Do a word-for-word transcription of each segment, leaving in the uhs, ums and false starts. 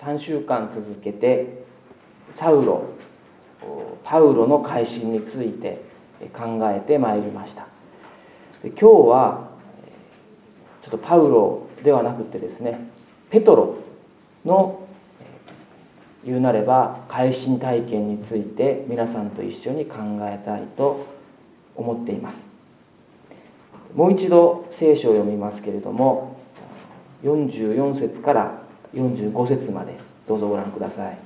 さんしゅうかん続けてサウロ、パウロの改心について考えてまいりました。で今日はちょっとパウロではなくてですね、ペトロの言うなれば改心体験について皆さんと一緒に考えたいと思っています。もう一度聖書を読みますけれども、よんじゅうよん節からよんじゅうご節までどうぞご覧ください。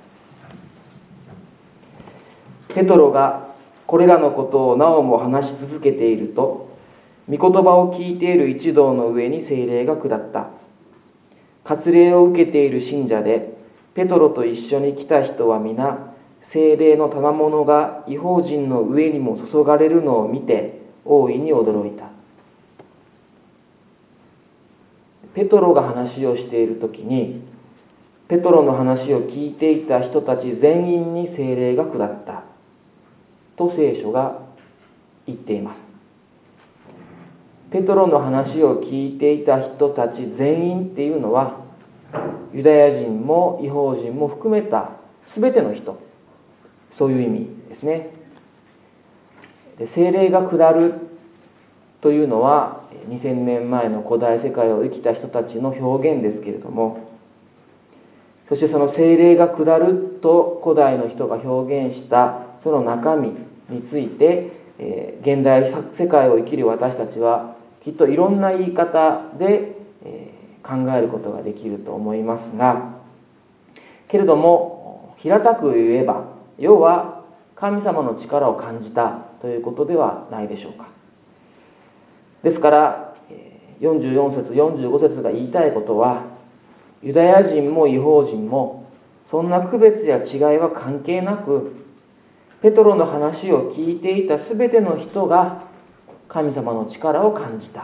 ペトロがこれらのことをなおも話し続けていると、御言葉を聞いている一同の上に聖霊が下った。割礼を受けている信者でペトロと一緒に来た人は皆、聖霊の賜物が異邦人の上にも注がれるのを見て大いに驚いた。ペトロが話をしているときに、ペトロの話を聞いていた人たち全員に聖霊が下ったと聖書が言っています。ペトロの話を聞いていた人たち全員っていうのは、ユダヤ人も異邦人も含めた全ての人、そういう意味ですね。で、聖霊が下るというのはにせんねんまえの古代世界を生きた人たちの表現ですけれども、そしてその聖霊が下ると古代の人が表現したその中身について、えー、現代世界を生きる私たちはきっといろんな言い方で、えー考えることができると思いますが、けれども平たく言えば、要は神様の力を感じたということではないでしょうか。ですからよんじゅうよん節よんじゅうご節が言いたいことは、ユダヤ人も異邦人もそんな区別や違いは関係なく、ペトロの話を聞いていたすべての人が神様の力を感じた。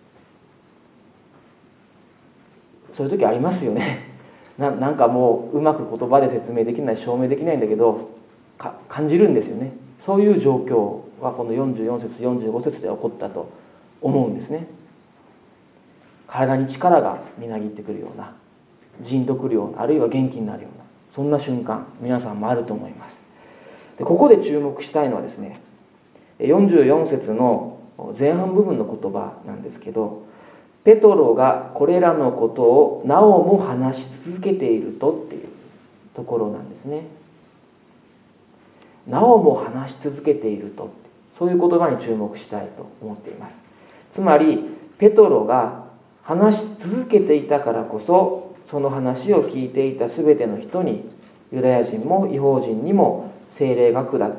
そういう時ありますよね。な, なんかもううまく言葉で説明できない、証明できないんだけどか感じるんですよね。そういう状況はこのよんじゅうよん節よんじゅうご節で起こったと思うんですね。体に力がみなぎってくるような、じんとくるような、あるいは元気になるような、そんな瞬間皆さんもあると思います。でここで注目したいのはですね、よんじゅうよん節の前半部分の言葉なんですけど、ペトロがこれらのことをなおも話し続けているとっていうところなんですね。なおも話し続けていると、そういう言葉に注目したいと思っています。つまりペトロが話し続けていたからこそ、その話を聞いていたすべての人に、ユダヤ人も異邦人にも聖霊が下って、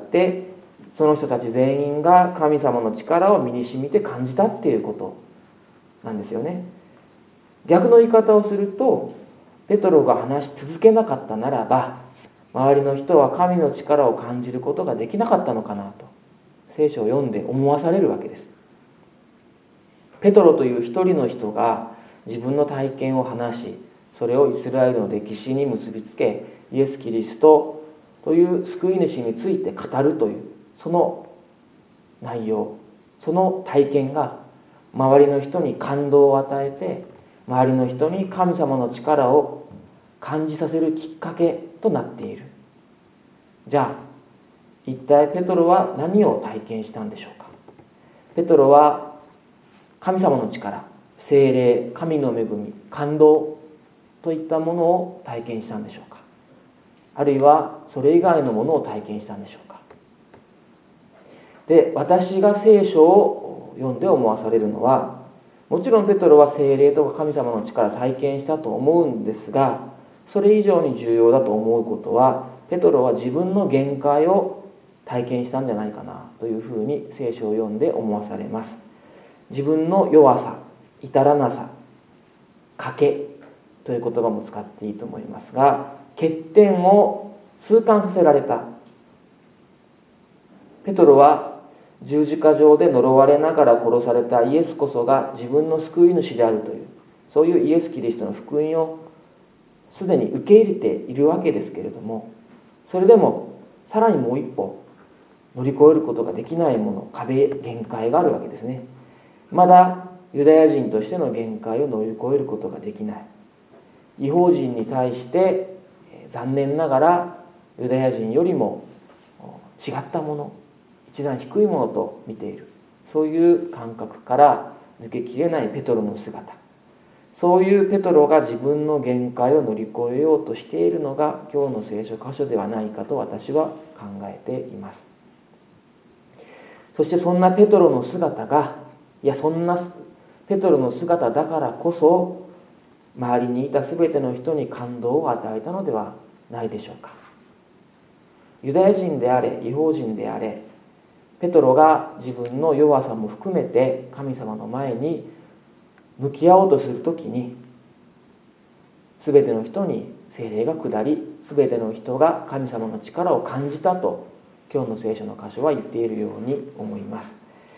その人たち全員が神様の力を身に染みて感じたっていうことなんですよね。逆の言い方をすると、ペトロが話し続けなかったならば、周りの人は神の力を感じることができなかったのかなと、聖書を読んで思わされるわけです。ペトロという一人の人が自分の体験を話し、それをイスラエルの歴史に結びつけ、イエス・キリストという救い主について語るという、その内容、その体験が周りの人に感動を与えて、周りの人に神様の力を感じさせるきっかけとなっている。じゃあ一体ペトロは何を体験したんでしょうか。ペトロは神様の力、聖霊、神の恵み、感動といったものを体験したんでしょうか。あるいはそれ以外のものを体験したんでしょうか。で、私が聖書を読んで思わされるのは、もちろんペトロは聖霊とか神様の力を体験したと思うんですが、それ以上に重要だと思うことは、ペトロは自分の限界を体験したんじゃないかなというふうに聖書を読んで思わされます。自分の弱さ、至らなさ、賭けという言葉も使っていいと思いますが、欠点を痛感させられた。ペトロは十字架上で呪われながら殺されたイエスこそが自分の救い主であるという、そういうイエス・キリストの福音をすでに受け入れているわけですけれども、それでもさらにもう一歩乗り越えることができないもの、壁、限界があるわけですね。まだユダヤ人としての限界を乗り越えることができない。異邦人に対して残念ながらユダヤ人よりも違ったもの、一段低いものと見ている、そういう感覚から抜けきれないペトロの姿、そういうペトロが自分の限界を乗り越えようとしているのが今日の聖書箇所ではないかと私は考えています。そしてそんなペトロの姿が、いやそんなペトロの姿だからこそ周りにいたすべての人に感動を与えたのではないでしょうか。ユダヤ人であれ異邦人であれ、ペトロが自分の弱さも含めて神様の前に向き合おうとするときに、すべての人に聖霊が下り、すべての人が神様の力を感じたと今日の聖書の箇所は言っているように思います。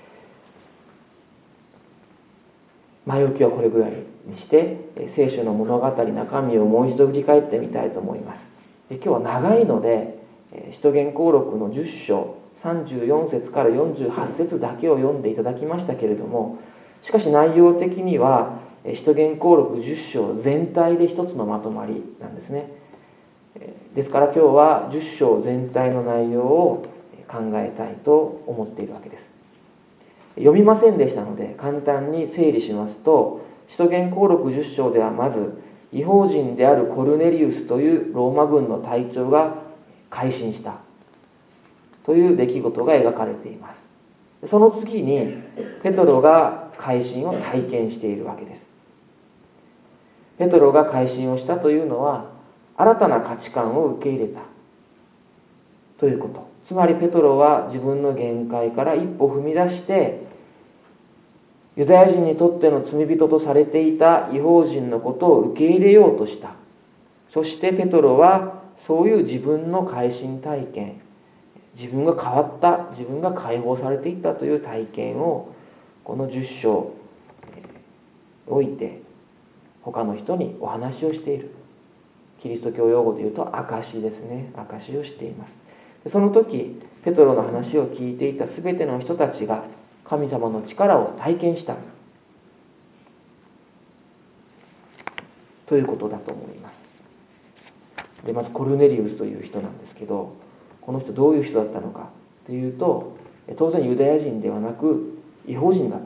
前置きはこれぐらいにして聖書の物語中身をもう一度振り返ってみたいと思います。で今日は長いので使徒言行録のじゅっ章さんじゅうよん節からよんじゅうはち節だけを読んでいただきましたけれども、しかし内容的には使徒言行録じゅっ章全体で一つのまとまりなんですね。ですから今日はじゅっ章全体の内容を考えたいと思っているわけです。読みませんでしたので簡単に整理しますと、使徒言行録じゅっ章ではまず異邦人であるコルネリウスというローマ軍の隊長が改心したという出来事が描かれています。その次にペトロが改心を体験しているわけです。ペトロが改心をしたというのは新たな価値観を受け入れたということ。つまりペトロは自分の限界から一歩踏み出してユダヤ人にとっての罪人とされていた異邦人のことを受け入れようとした。そしてペトロはそういう自分の改心体験、自分が変わった、自分が解放されていったという体験をこのじゅっ章において他の人にお話をしている。キリスト教用語で言うと証しですね。証しをしています。その時ペトロの話を聞いていたすべての人たちが神様の力を体験したということだと思います。でまずコルネリウスという人なんですけど、この人どういう人だったのかというと、当然ユダヤ人ではなく異邦人だった。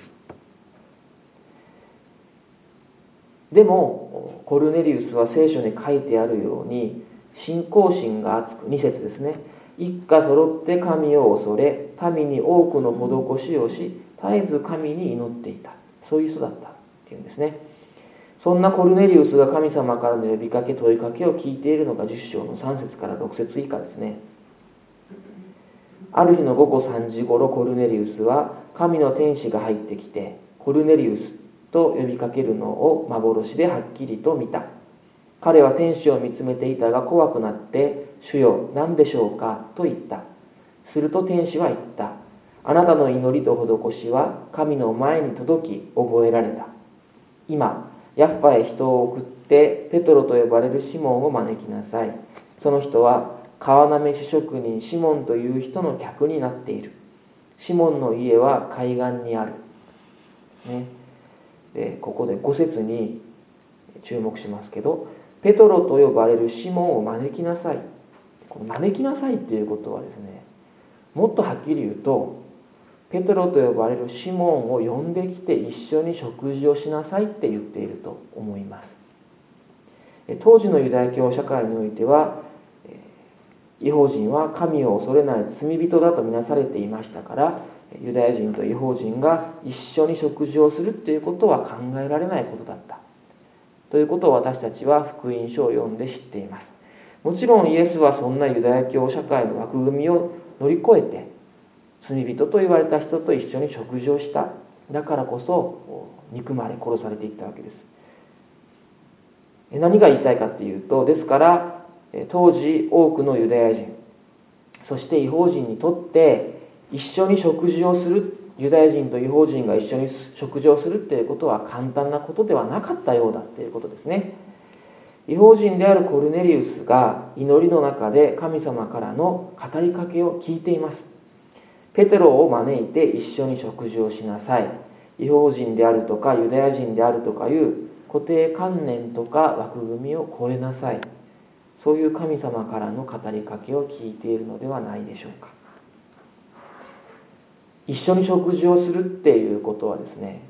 でもコルネリウスは聖書に書いてあるように信仰心が厚く、に節ですね、一家揃って神を恐れ民に多くの施しをし絶えず神に祈っていた、そういう人だったっていうんですね。そんなコルネリウスが神様からの呼びかけ問いかけを聞いているのがじゅっ章のさん節からろく節以下ですね。ある日の午後さんじ頃、コルネリウスは神の天使が入ってきてコルネリウスと呼びかけるのを幻ではっきりと見た。彼は天使を見つめていたが怖くなって、主よ何でしょうかと言った。すると天使は言った。あなたの祈りと施しは神の前に届き覚えられた。今ヤッパへ人を送ってペトロと呼ばれるシモンを招きなさい。その人は川なめし職人シモンという人の客になっている。シモンの家は海岸にある、ね、でここでご節に注目しますけど、ペトロと呼ばれるシモンを招きなさい。この招きなさいということはですね、もっとはっきり言うとペトロと呼ばれるシモンを呼んできて一緒に食事をしなさいって言っていると思います。当時のユダヤ教社会においては異邦人は神を恐れない罪人だとみなされていましたから、ユダヤ人と異邦人が一緒に食事をするということは考えられないことだったということを私たちは福音書を読んで知っています。もちろんイエスはそんなユダヤ教社会の枠組みを乗り越えて罪人と言われた人と一緒に食事をした。だからこそ憎まれ殺されていったわけです。何が言いたいかというと、ですから当時多くのユダヤ人、そして異邦人にとって一緒に食事をする、ユダヤ人と異邦人が一緒に食事をするということは簡単なことではなかったようだということですね。異邦人であるコルネリウスが祈りの中で神様からの語りかけを聞いています。ペテロを招いて一緒に食事をしなさい。異邦人であるとかユダヤ人であるとかいう固定観念とか枠組みを超えなさい。 そういう神様からの語りかけを聞いているのではないでしょうか。一緒に食事をするっていうことはですね、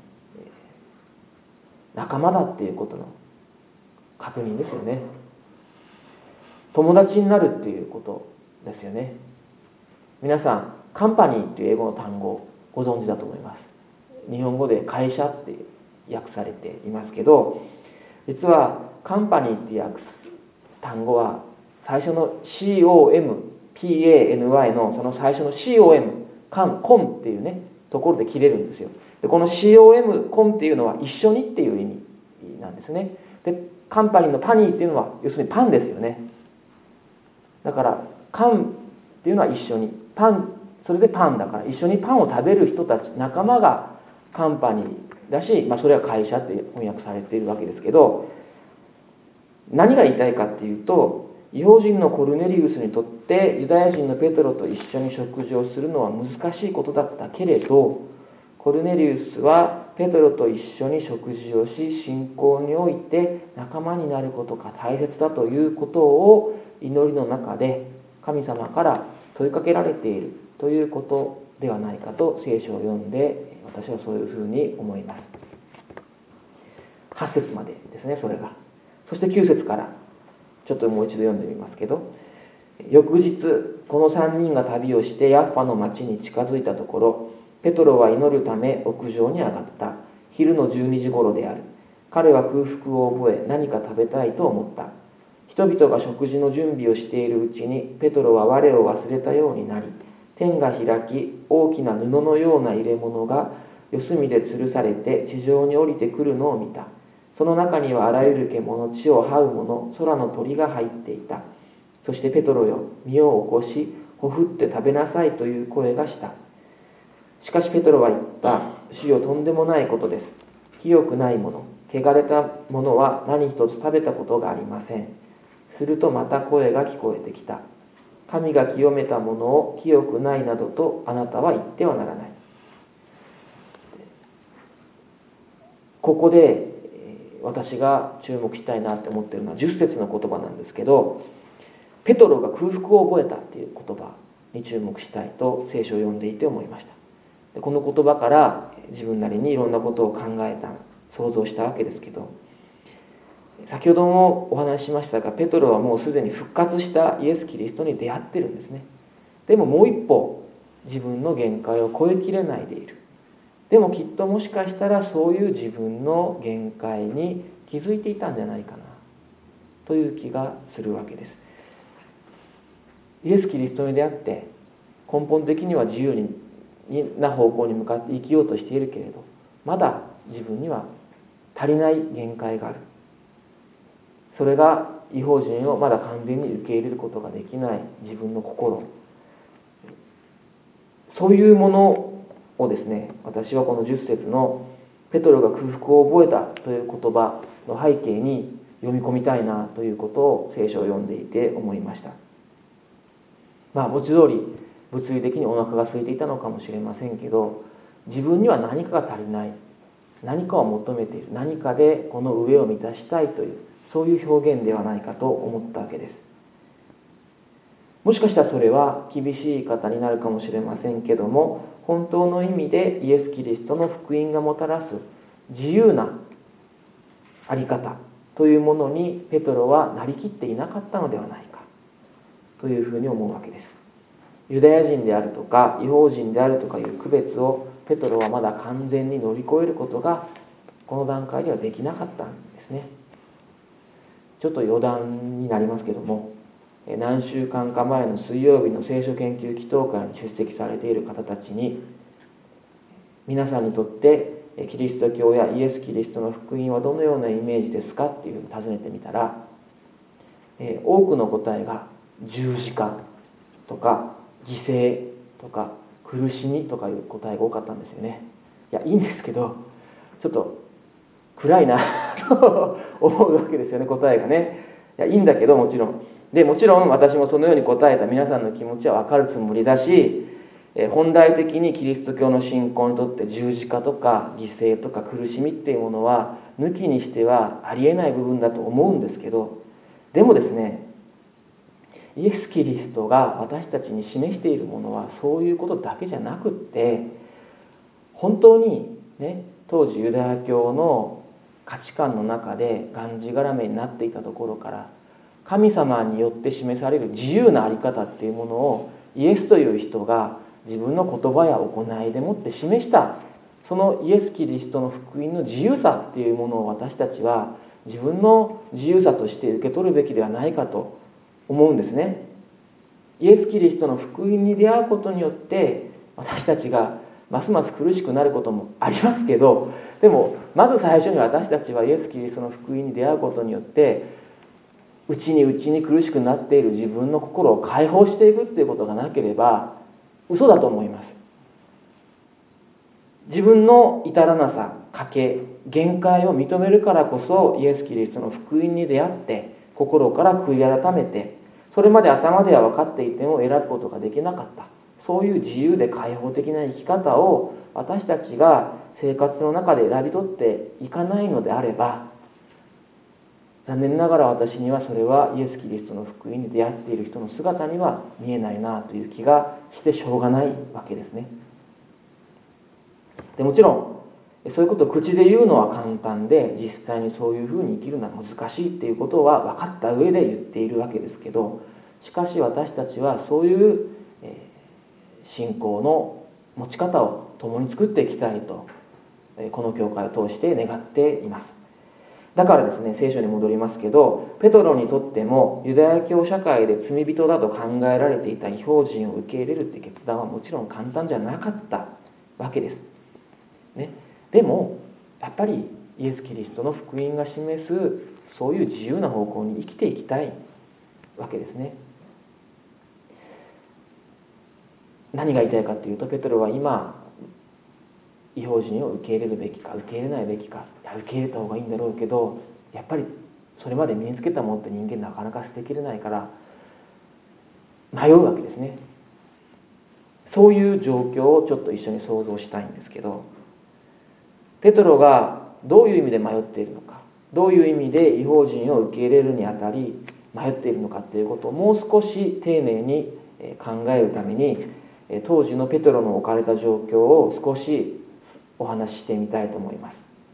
仲間だっていうことの確認ですよね。友達になるっていうことですよね。皆さんカンパニーっていう英語の単語をご存知だと思います。日本語で会社って訳されていますけど、実はカンパニーっていう訳す単語は最初の シーオーエムピーエーエヌワイ のその最初の シーオーエム カンコンっていうねところで切れるんですよ。でこの シーオーエム コンっていうのは一緒にっていう意味なんですね。でカンパニーのパニーっていうのは要するにパンですよね。だからカンっていうのは一緒に、パン、それでパンだから一緒にパンを食べる人たち、仲間がカンパニーだし、まあ、それは会社って翻訳されているわけですけど、何が言いたいかっていうと、異邦人のコルネリウスにとってユダヤ人のペトロと一緒に食事をするのは難しいことだったけれど、コルネリウスはペトロと一緒に食事をし、信仰において仲間になることが大切だということを祈りの中で神様から問いかけられているということではないかと聖書を読んで私はそういうふうに思います。はち節までですね、それが。そしてきゅう節からちょっともう一度読んでみますけど、翌日このさんにんが旅をしてヤッファの町に近づいたところ、ペトロは祈るため屋上に上がった。昼のじゅうにじ頃である。彼は空腹を覚え何か食べたいと思った。人々が食事の準備をしているうちにペトロは我を忘れたようになり、天が開き大きな布のような入れ物が四隅で吊るされて地上に降りてくるのを見た。その中にはあらゆる獣、地を這う者、空の鳥が入っていた。そしてペトロよ、身を起こしほふって食べなさいという声がした。しかしペトロは言った。主よ、とんでもないことです。清くないもの、汚れたものは何一つ食べたことがありません。するとまた声が聞こえてきた。神が清めたものを清くないなどとあなたは言ってはならない。ここで私が注目したいなって思っているのはじゅっ節の言葉なんですけど、ペトロが空腹を覚えたっていう言葉に注目したいと聖書を読んでいて思いました。でこの言葉から自分なりにいろんなことを考えた、想像したわけですけど、先ほどもお話ししましたが、ペトロはもうすでに復活したイエス・キリストに出会ってるんですね。でももう一歩自分の限界を超えきれないでいる。でもきっともしかしたらそういう自分の限界に気づいていたんじゃないかなという気がするわけです。イエス・キリストに出会って根本的には自由な方向に向かって生きようとしているけれど、まだ自分には足りない限界がある。それが異邦人をまだ完全に受け入れることができない自分の心、そういうものをですね、私はこのじゅっ節のペトロが空腹を覚えたという言葉の背景に読み込みたいなということを聖書を読んでいて思いました。まあ文字通り物理的にお腹が空いていたのかもしれませんけど、自分には何かが足りない、何かを求めている、何かでこの上を満たしたいという、そういう表現ではないかと思ったわけです。もしかしたらそれは厳しい言い方になるかもしれませんけども、本当の意味でイエス・キリストの福音がもたらす自由なあり方というものにペトロはなりきっていなかったのではないかというふうに思うわけです。ユダヤ人であるとか異邦人であるとかいう区別をペトロはまだ完全に乗り越えることがこの段階ではできなかったんですね。ちょっと余談になりますけども、何週間か前の水曜日の聖書研究祈祷会に出席されている方たちに、皆さんにとってキリスト教やイエス・キリストの福音はどのようなイメージですかっていうふうに尋ねてみたら、多くの答えが十字架とか犠牲とか苦しみとかいう答えが多かったんですよね。いや、いいんですけど、ちょっと暗いなと思うわけですよね、答えがね。いや、いいんだけど、もちろんでもちろん私もそのように答えた皆さんの気持ちは分かるつもりだし、本来的にキリスト教の信仰にとって十字架とか犠牲とか苦しみっていうものは抜きにしてはありえない部分だと思うんですけど、でもですね、 イエス・キリストが私たちに示しているものはそういうことだけじゃなくって、本当にね、当時ユダヤ教の価値観の中でがんじがらめになっていたところから、神様によって示される自由な在り方っていうものをイエスという人が自分の言葉や行いでもって示した、そのイエス・キリストの福音の自由さっていうものを私たちは自分の自由さとして受け取るべきではないかと思うんですね。イエス・キリストの福音に出会うことによって私たちがますます苦しくなることもありますけど、でもまず最初に私たちはイエス・キリストの福音に出会うことによって内に内に苦しくなっている自分の心を解放していくっていうことがなければ嘘だと思います。自分の至らなさ、賭け、限界を認めるからこそイエス・キリストの福音に出会って心から悔い改めて、それまで頭では分かっていても選ぶことができなかった、そういう自由で開放的な生き方を私たちが生活の中で選び取っていかないのであれば、残念ながら私にはそれはイエス・キリストの福音に出会っている人の姿には見えないなという気がしてしょうがないわけですね。でもちろんそういうことを口で言うのは簡単で、実際にそういうふうに生きるのは難しいっていうことは分かった上で言っているわけですけど、しかし私たちはそういう信仰の持ち方を共に作っていきたいと、この教会を通して願っています。だからですね、聖書に戻りますけど、ペトロにとってもユダヤ教社会で罪人だと考えられていた異邦人を受け入れるって決断はもちろん簡単じゃなかったわけです、ね、でもやっぱりイエス・キリストの福音が示すそういう自由な方向に生きていきたいわけですね。何が言いたいかというと、ペトロは今異邦人を受け入れるべきか受け入れないべきか、いや受け入れた方がいいんだろうけど、やっぱりそれまで身につけたものって人間なかなか捨てきれないから迷うわけですね。そういう状況をちょっと一緒に想像したいんですけど、ペトロがどういう意味で迷っているのか、どういう意味で異邦人を受け入れるにあたり迷っているのかということをもう少し丁寧に考えるために、当時のペトロの置かれた状況を少しお話ししてみたいと思います。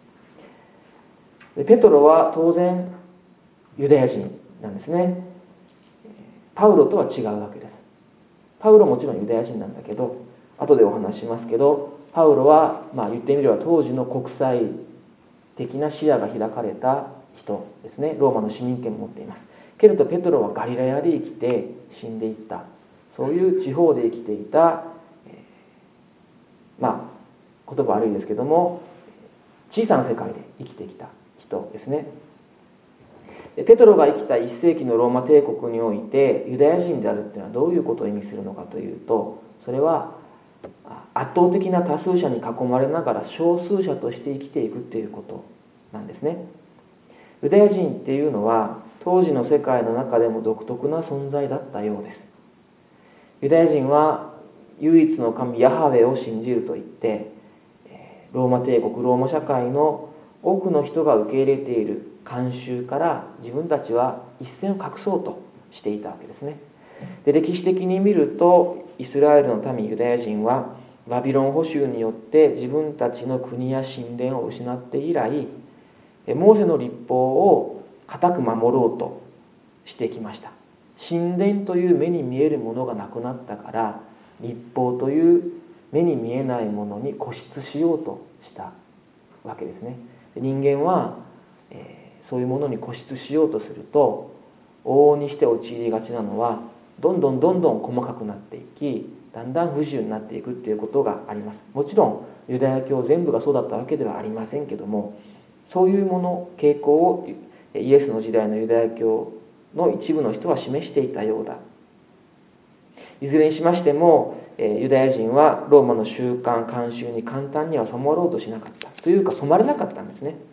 でペトロは当然ユダヤ人なんですね。パウロとは違うわけです。パウロもちろんユダヤ人なんだけど、後でお話ししますけど、パウロは、まあ、言ってみれば当時の国際的な視野が開かれた人ですね。ローマの市民権を持っています。けれどペトロはガリラヤで生きて死んでいった、そういう地方で生きていた、えー、まあ言葉悪いですけども小さな世界で生きてきた人ですね。ペトロが生きたいっ世紀のローマ帝国においてユダヤ人であるというのはどういうことを意味するのかというと、それは圧倒的な多数者に囲まれながら少数者として生きていくということなんですね。ユダヤ人っていうのは当時の世界の中でも独特な存在だったようです。ユダヤ人は唯一の神ヤハウェを信じると言って、ローマ帝国ローマ社会の多くの人が受け入れている慣習から自分たちは一線を画そうとしていたわけですね。で歴史的に見るとイスラエルの民ユダヤ人はバビロン捕囚によって自分たちの国や神殿を失って以来、モーセの律法を固く守ろうとしてきました。神殿という目に見えるものがなくなったから、律法という目に見えないものに固執しようとしたわけですね。人間は、えー、そういうものに固執しようとすると往々にして陥りがちなのは、どんどんどんどん細かくなっていき、だんだん不自由になっていくということがあります。もちろんユダヤ教全部がそうだったわけではありませんけども、そういうもの傾向をイエスの時代のユダヤ教の一部の人は示していたようだ。いずれにしましてもユダヤ人はローマの習慣慣習に簡単には染まろうとしなかったというか、染まれなかったんですね。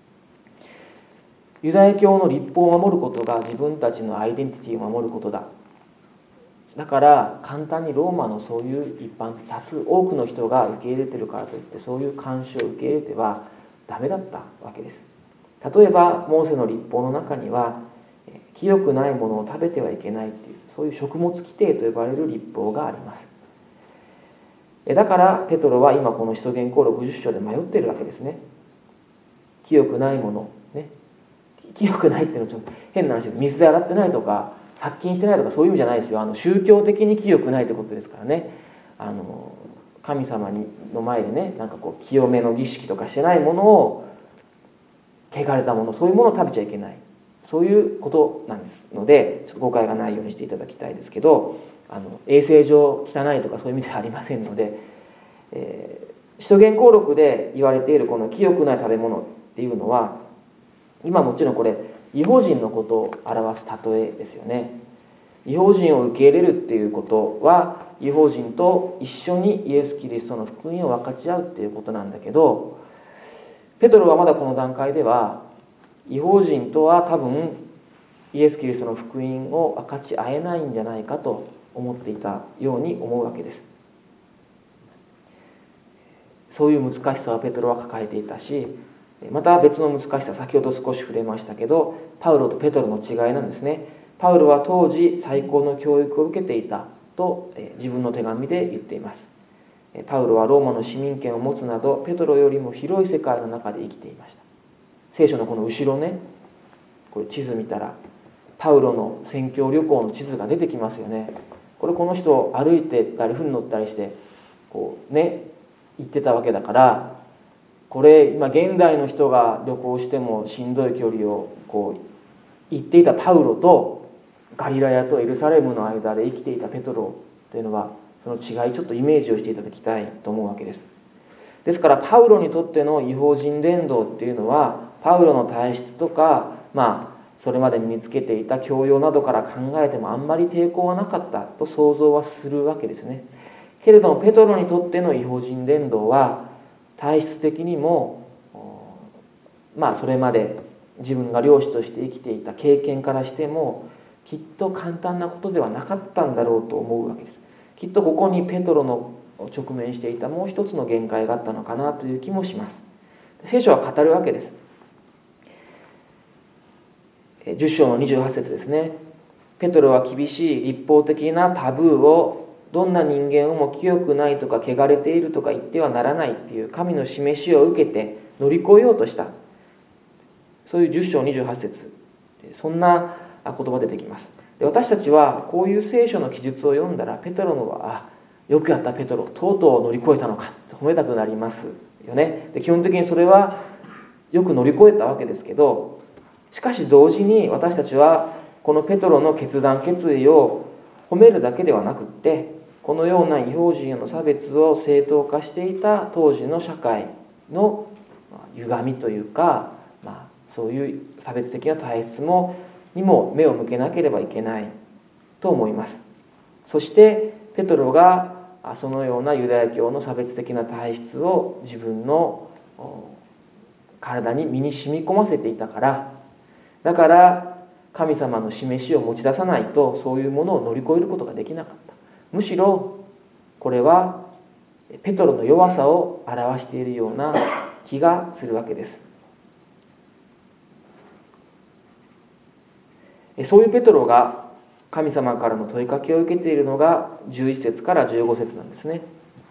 ユダヤ教の律法を守ることが自分たちのアイデンティティを守ることだ。だから簡単にローマのそういう一般多数多くの人が受け入れているからといってそういう慣習を受け入れてはダメだったわけです。例えばモーセの律法の中には清くないものを食べてはいけないっていう、そういう食物規定と呼ばれる律法があります。だからペトロは今この使徒言行録じゅっ章で迷っているわけですね。清くないもの、ね、清くないっていうのはちょっと変な話です。水で洗ってないとか殺菌してないとかそういう意味じゃないですよ。あの宗教的に清くないってことですからね。あの神様にの前でね、なんかこう清めの儀式とかしてないものを、汚れたもの、そういうものを食べちゃいけない、そういうことなんですので、ちょっと誤解がないようにしていただきたいですけど、あの衛生上汚いとかそういう意味ではありませんので、えー、使徒言行録で言われているこの清くない食べ物っていうのは、今もちろんこれ異邦人のことを表す例えですよね。異邦人を受け入れるっていうことは、異邦人と一緒にイエス・キリストの福音を分かち合うっていうことなんだけど、ペトロはまだこの段階では異邦人とは多分イエス・キリストの福音を分かち合えないんじゃないかと思っていたように思うわけです。そういう難しさはペトロは抱えていたし、また別の難しさ、先ほど少し触れましたけど、パウロとペトロの違いなんですね。パウロは当時最高の教育を受けていたと自分の手紙で言っています。パウロはローマの市民権を持つなど、ペトロよりも広い世界の中で生きていました。聖書のこの後ろね、これ地図見たらパウロの宣教旅行の地図が出てきますよね。これこの人歩いてったり船乗ったりしてこうね行ってたわけだから、これ今現代の人が旅行してもしんどい距離をこう行っていたパウロと、ガリラヤとエルサレムの間で生きていたペトロというのは、その違いちょっとイメージをしていただきたいと思うわけです。ですからパウロにとっての異邦人伝道っていうのは、パウロの体質とか、まあそれまで身につけていた教養などから考えてもあんまり抵抗はなかったと想像はするわけですね。けれどもペトロにとっての異邦人伝道は、体質的にもまあそれまで自分が漁師として生きていた経験からしても、きっと簡単なことではなかったんだろうと思うわけです。きっとここにペトロの直面していたもう一つの限界があったのかなという気もします。聖書は語るわけです。じゅっ章のにじゅうはち節ですね。ペトロは厳しい立法的なタブーを、どんな人間をも清くないとか汚れているとか言ってはならないっていう神の示しを受けて乗り越えようとした、そういうじゅっ章にじゅうはち節、そんな言葉出てきます。で、私たちはこういう聖書の記述を読んだら、ペトロのは、あ、よくやったペトロ、とうとう乗り越えたのかと褒めたくなりますよね。で、基本的にそれはよく乗り越えたわけですけど、しかし同時に私たちはこのペトロの決断決意を褒めるだけではなくって、このような異邦人への差別を正当化していた当時の社会の歪みというか、まあ、そういう差別的な体質もにも目を向けなければいけないと思います。そしてペトロがそのようなユダヤ教の差別的な体質を自分の体に身に染み込ませていたから、だから神様の示しを持ち出さないと、そういうものを乗り越えることができなかった。むしろこれはペトロの弱さを表しているような気がするわけです。そういうペトロが神様からの問いかけを受けているのがじゅういち節からじゅうご節なんですね。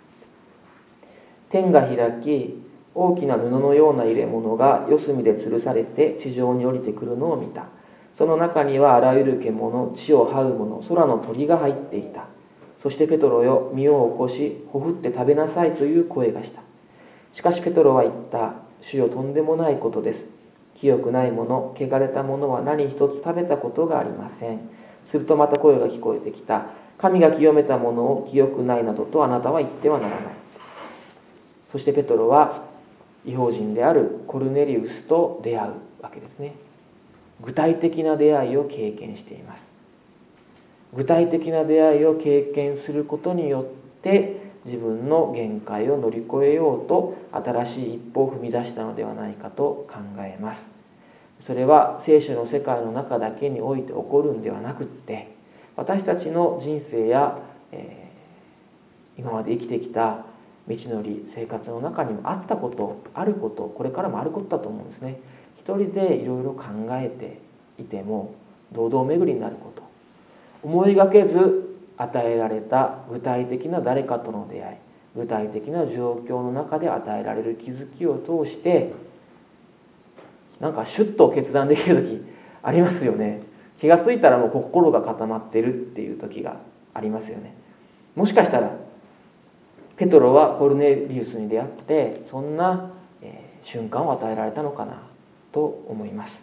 天が開き、大きな布のような入れ物が四隅で吊るされて地上に降りてくるのを見た。その中にはあらゆる獣、地を這う者、空の鳥が入っていた。そしてペトロよ、身を起こし、ほふって食べなさいという声がした。しかしペトロは言った。主よ、とんでもないことです。清くないもの、汚れたものは何一つ食べたことがありません。するとまた声が聞こえてきた。神が清めたものを清くないなどとあなたは言ってはならない。そしてペトロは異邦人であるコルネリウスと出会うわけですね。具体的な出会いを経験しています。具体的な出会いを経験することによって自分の限界を乗り越えようと新しい一歩を踏み出したのではないかと考えます。それは聖書の世界の中だけにおいて起こるんではなくって、私たちの人生や、えー、今まで生きてきた道のり、生活の中にもあったこと、あること、これからもあることだと思うんですね。一人でいろいろ考えていても堂々巡りになること、思いがけず与えられた具体的な誰かとの出会い、具体的な状況の中で与えられる気づきを通して、なんかシュッと決断できる時ありますよね。気がついたらもう心が固まってるっていう時がありますよね。もしかしたらペトロはコルネリウスに出会ってそんな、えー、瞬間を与えられたのかなと思います。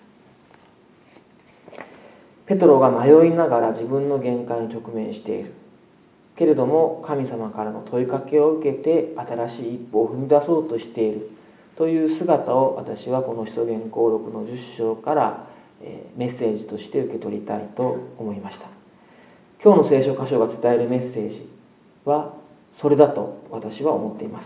ペトロが迷いながら自分の限界に直面しているけれども、神様からの問いかけを受けて新しい一歩を踏み出そうとしているという姿を、私はこの使徒言行録のじゅっ章からメッセージとして受け取りたいと思いました。今日の聖書箇所が伝えるメッセージはそれだと私は思っています。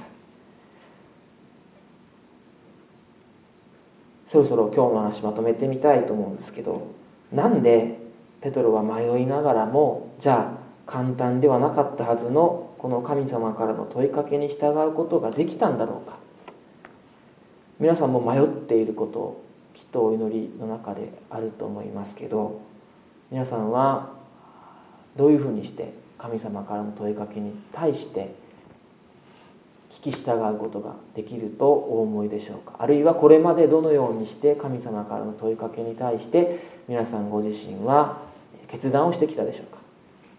そろそろ今日の話まとめてみたいと思うんですけど、なんでペトロは迷いながらも、じゃあ簡単ではなかったはずのこの神様からの問いかけに従うことができたんだろうか。皆さんも迷っていることきっとお祈りの中であると思いますけど、皆さんはどういうふうにして神様からの問いかけに対して聞き従うことができるとお思いでしょうか。あるいはこれまでどのようにして神様からの問いかけに対して皆さんご自身は決断をしてきたでしょうか。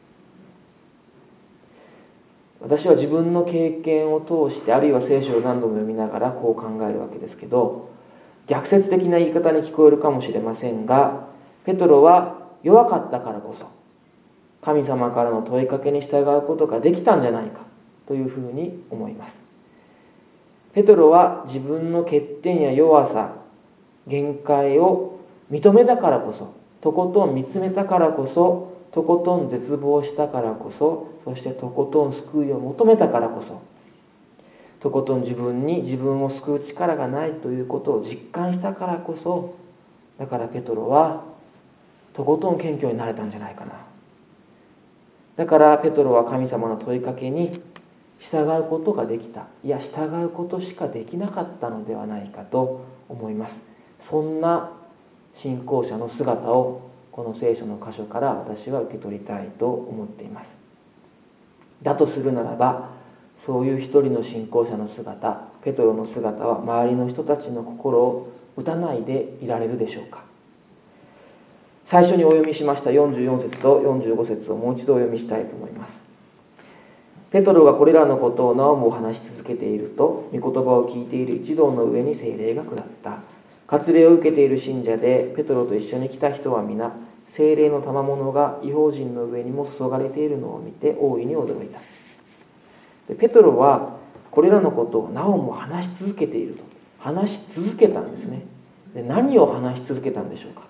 私は自分の経験を通して、あるいは聖書を何度も読みながらこう考えるわけですけど、逆説的な言い方に聞こえるかもしれませんが、ペトロは弱かったからこそ神様からの問いかけに従うことができたんじゃないかというふうに思います。ペトロは自分の欠点や弱さ、限界を認めたからこそ、とことん見つめたからこそ、とことん絶望したからこそ、そしてとことん救いを求めたからこそ、とことん自分に自分を救う力がないということを実感したからこそ、だからペトロはとことん謙虚になれたんじゃないかな。だからペトロは神様の問いかけに従うことができた、いや従うことしかできなかったのではないかと思います。そんな信仰者の姿をこの聖書の箇所から私は受け取りたいと思っています。だとするならば、そういう一人の信仰者の姿、ペトロの姿は周りの人たちの心を打たないでいられるでしょうか。最初にお読みしましたよんじゅうよん節とよんじゅうご節をもう一度お読みしたいと思います。ペトロがこれらのことをなおも話し続けていると、御言葉を聞いている一同の上に聖霊が下った。割礼を受けている信者でペトロと一緒に来た人は皆、聖霊の賜物が異邦人の上にも注がれているのを見て大いに驚いた。でペトロはこれらのことをなおも話し続けていると。話し続けたんですね。で何を話し続けたんでしょうか。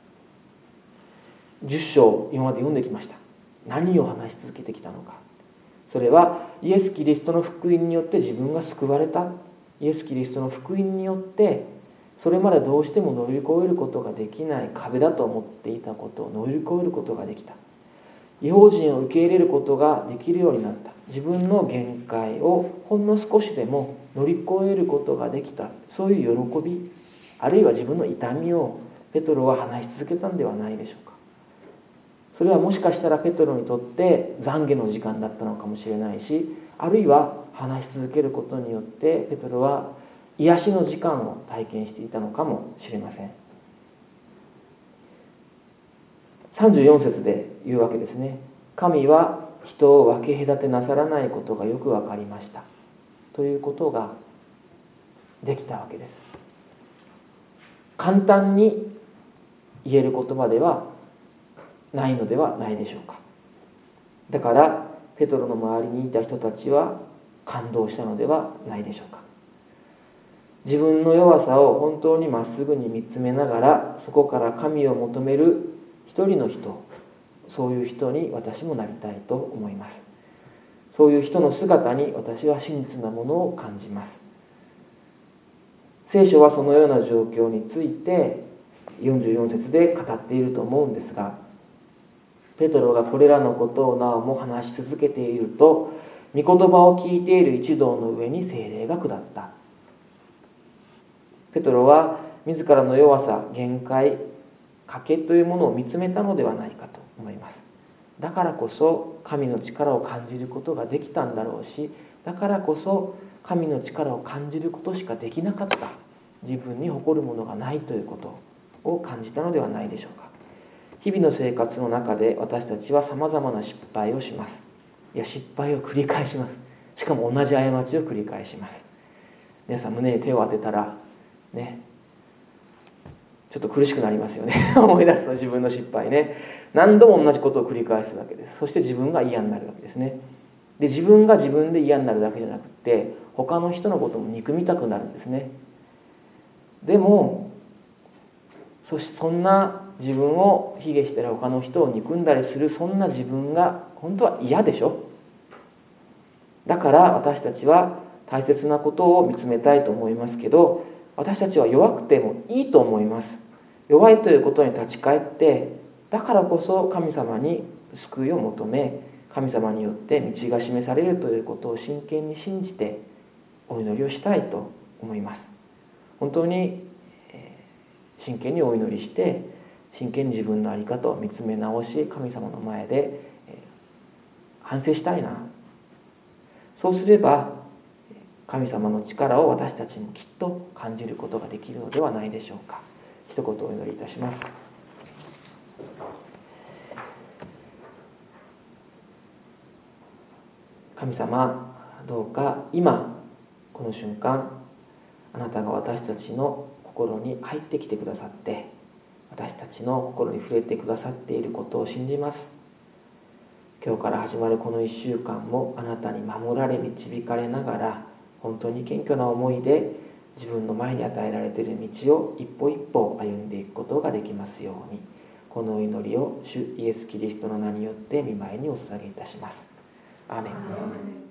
じゅっ章今まで読んできました。何を話し続けてきたのか。それはイエス・キリストの福音によって自分が救われた。イエス・キリストの福音によってそれまでどうしても乗り越えることができない壁だと思っていたことを乗り越えることができた。異邦人を受け入れることができるようになった。自分の限界をほんの少しでも乗り越えることができた。そういう喜び、あるいは自分の痛みをペトロは話し続けたんではないでしょうか。それはもしかしたらペトロにとって懺悔の時間だったのかもしれないし、あるいは話し続けることによってペトロは癒しの時間を体験していたのかもしれません。さんじゅうよん節で言うわけですね。神は人を分け隔てなさらないことがよく分かりましたということができたわけです。簡単に言える言葉ではないのではないでしょうか。だからペトロの周りにいた人たちは感動したのではないでしょうか。自分の弱さを本当にまっすぐに見つめながら、そこから神を求める一人の人、そういう人に私もなりたいと思います。そういう人の姿に私は真実なものを感じます。聖書はそのような状況についてよんじゅうよん節で語っていると思うんですが、ペトロがこれらのことをなおも話し続けていると、御言葉を聞いている一同の上に聖霊が下った。ペトロは自らの弱さ、限界、 賭けというものを見つめたのではないかと思います。だからこそ神の力を感じることができたんだろうし、だからこそ神の力を感じることしかできなかった、自分に誇るものがないということを感じたのではないでしょうか。日々の生活の中で私たちはさまざまな失敗をします。いや失敗を繰り返します。しかも同じ過ちを繰り返します。皆さん胸に手を当てたらね、ちょっと苦しくなりますよね思い出すと自分の失敗ね、何度も同じことを繰り返すわけです。そして自分が嫌になるわけですね。で自分が自分で嫌になるだけじゃなくて、他の人のことも憎みたくなるんですね。でも そ, しそんな自分を卑下したり他の人を憎んだりする、そんな自分が本当は嫌でしょ。だから私たちは大切なことを見つめたいと思いますけど、私たちは弱くてもいいと思います。弱いということに立ち返って、だからこそ神様に救いを求め、神様によって道が示されるということを真剣に信じてお祈りをしたいと思います。本当に真剣にお祈りして、真剣に自分の在り方を見つめ直し、神様の前で反省したいな。そうすれば神様の力を私たちもきっと感じることができるのではないでしょうか。一言お祈りいたします。神様、どうか今この瞬間、あなたが私たちの心に入ってきてくださって、私たちの心に触れてくださっていることを信じます。今日から始まるこの一週間もあなたに守られ導かれながら、本当に謙虚な思いで自分の前に与えられている道を一歩一歩歩んでいくことができますように、この祈りを主イエス・キリストの名によって御前にお捧げいたします。アーメン。